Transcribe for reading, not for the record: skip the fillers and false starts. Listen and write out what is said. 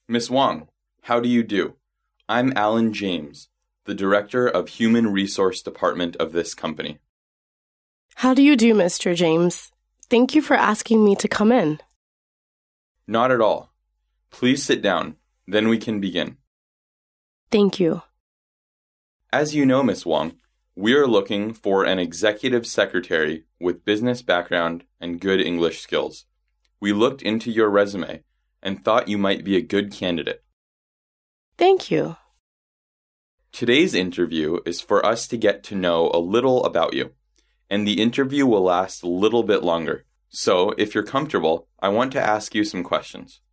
Miss Wong, how do you do? I'm Alan James, the Director of Human Resource Department of this company. How do you do, Mr. James? Thank you for asking me to come in. Not at all. Please sit down, then we can begin. Thank you. As you know, Miss Wong, we are looking for an executive secretary with business background and good English skills. We looked into your resume and thought you might be a good candidate. Thank you. Today's interview is for us to get to know a little about you, and the interview will last a little bit longer. So, if you're comfortable, I want to ask you some questions.